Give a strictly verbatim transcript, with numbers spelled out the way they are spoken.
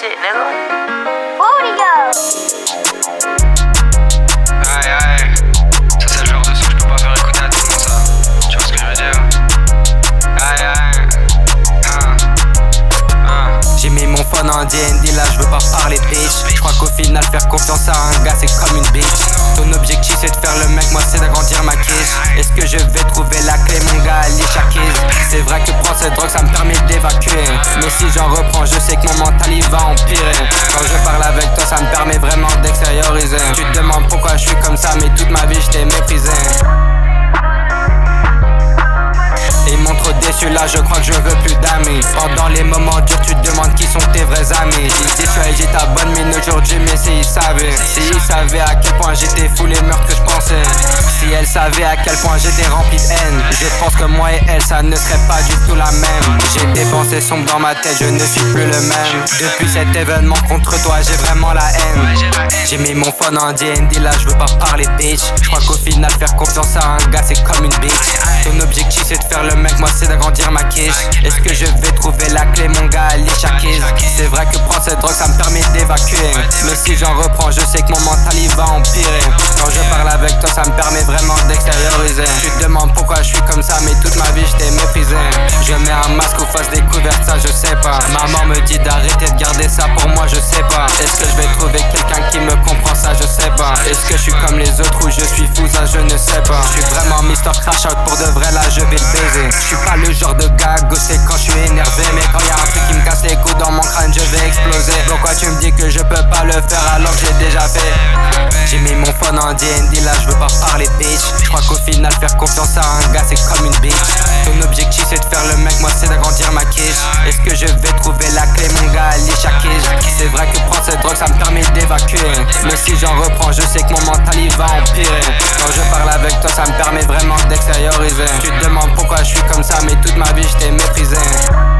shit, nigga. Aïe aïe, ça c'est le genre de son que je peux pas faire écouter à tout le monde, ça. Tu vois ce que je veux dire? Aïe aïe, hein, hein. J'ai mis mon phone en D N D, là je veux pas parler de bitch. J'crois qu'au final faire confiance à un gars c'est comme une bitch. Ton objectif c'est de faire le mec, moi c'est d'agrandir ma caisse. Est-ce que je vais trouver la clé mon gars, aller chaque. C'est vrai que prendre cette drogue ça me permet d'évacuer. Mais si j'en reprends je sais que mon mental il va empirer. Quand je parle avec toi ça me permet vraiment d'extérioriser. Tu te demandes pourquoi je suis comme ça mais toute ma vie je t'ai méprisé. Ils m'ont trop déçu là, je crois que je veux plus d'amis. Pendant les moments durs tu te demandes qui sont tes vrais amis. Ils disent tu as dit ta bonne mine aujourd'hui, mais si ils savaient, si ils savaient à quel point j'étais fou les meurtres que je pensais. Si elles savaient à quel point j'étais rempli de haine, je pense que moi et elle ça ne serait pas du tout la même. J'ai des pensées sombres dans ma tête, je ne suis plus le même. Depuis cet événement contre toi j'ai vraiment la haine. J'ai mis mon phone en D N D, là je veux pas parler bitch. Je crois qu'au final faire confiance à un gars c'est comme une bitch. Ton objectif c'est de faire le mec, moi c'est d'agrandir ma quiche. Est-ce que je vais trouver la clé mon gars, aller chaque. C'est vrai que prendre cette drogue ça me permet d'évacuer. Mais si j'en reprends je sais que mon mental il va empirer. Quand je parle avec toi ça me permet vraiment d'extérioriser. Tu te demandes pourquoi je suis comme ça mais toute ma vie je t'ai méprisé. Je mets un masque ou face découverte ça je sais pas. Maman me dit d'arrêter de garder ça pour moi je sais pas. Est-ce que je vais trouver quelqu'un qui me comprend ça je sais pas. Est-ce que je suis comme les autres ou je suis fou ça je ne sais pas. Je suis vraiment Mister Crash Out pour de vrai là je vais le baiser. Je suis pas le genre de gars ghosté quand je suis énervé. Mais quand y'a un truc qui me casse les couilles dans mon crâne je vais exploser. Pourquoi tu me dis que je peux pas le faire alors que j'ai déjà fait? J'ai mis mon phone en D N D, là je veux pas parler de bitch. Je crois qu'au final faire confiance à un gars c'est comme une bitch. Ton objectif c'est de faire le mec, moi c'est d'agrandir ma quiche. Est-ce que je vais trouver la clé mon gars, aller chaque. C'est vrai que prendre cette drogue ça me permet d'évacuer. Mais si j'en reprends je sais que mon mental il va empirer. Quand je parle avec toi ça me permet vraiment d'extérioriser. Tu te demandes pourquoi je suis comme ça mais toute ma vie je t'ai méprisé.